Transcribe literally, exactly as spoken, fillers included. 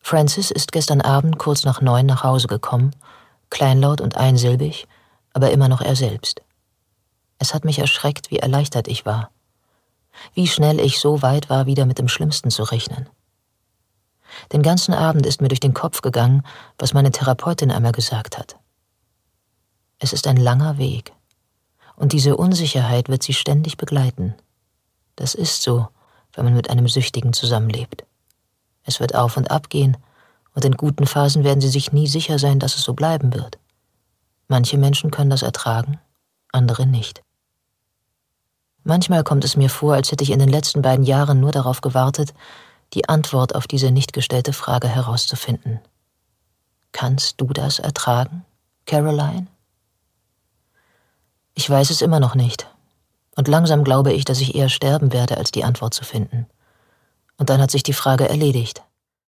Francis ist gestern Abend kurz nach neun nach Hause gekommen, kleinlaut und einsilbig, aber immer noch er selbst. Es hat mich erschreckt, wie erleichtert ich war. Wie schnell ich so weit war, wieder mit dem Schlimmsten zu rechnen. Den ganzen Abend ist mir durch den Kopf gegangen, was meine Therapeutin einmal gesagt hat. Es ist ein langer Weg. Und diese Unsicherheit wird sie ständig begleiten. Das ist so, wenn man mit einem Süchtigen zusammenlebt. Es wird auf und ab gehen, und in guten Phasen werden sie sich nie sicher sein, dass es so bleiben wird. Manche Menschen können das ertragen, andere nicht. Manchmal kommt es mir vor, als hätte ich in den letzten beiden Jahren nur darauf gewartet, die Antwort auf diese nicht gestellte Frage herauszufinden. Kannst du das ertragen, Caroline? Ich weiß es immer noch nicht. Und langsam glaube ich, dass ich eher sterben werde, als die Antwort zu finden. Und dann hat sich die Frage erledigt.